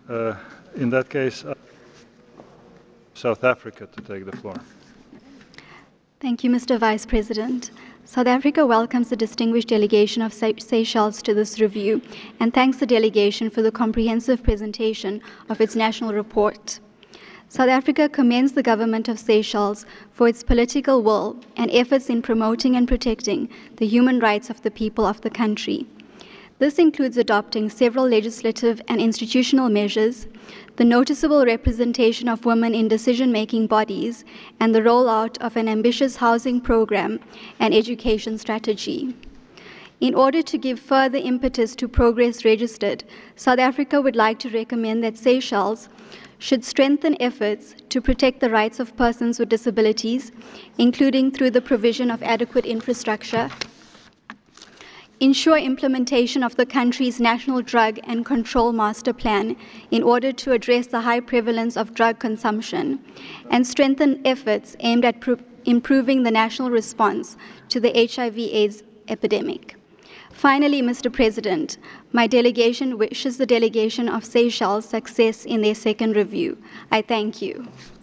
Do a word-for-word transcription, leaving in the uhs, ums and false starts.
Uh, in that case, uh, South Africa to take the floor. Thank you, Mister Vice President. South Africa welcomes the distinguished delegation of Seychelles to this review and thanks the delegation for the comprehensive presentation of its national report. South Africa commends the government of Seychelles for its political will and efforts in promoting and protecting the human rights of the people of the country. This includes adopting several legislative and institutional measures, the noticeable representation of women in decision-making bodies, and the rollout of an ambitious housing program and education strategy. In order to give further impetus to progress registered, South Africa would like to recommend that Seychelles should strengthen efforts to protect the rights of persons with disabilities, including through the provision of adequate infrastructure, ensure implementation of the country's national drug and control master plan in order to address the high prevalence of drug consumption, and strengthen efforts aimed at improving the national response to the H I V AIDS epidemic. Finally, Mister President, my delegation wishes the delegation of Seychelles success in their second review. I thank you.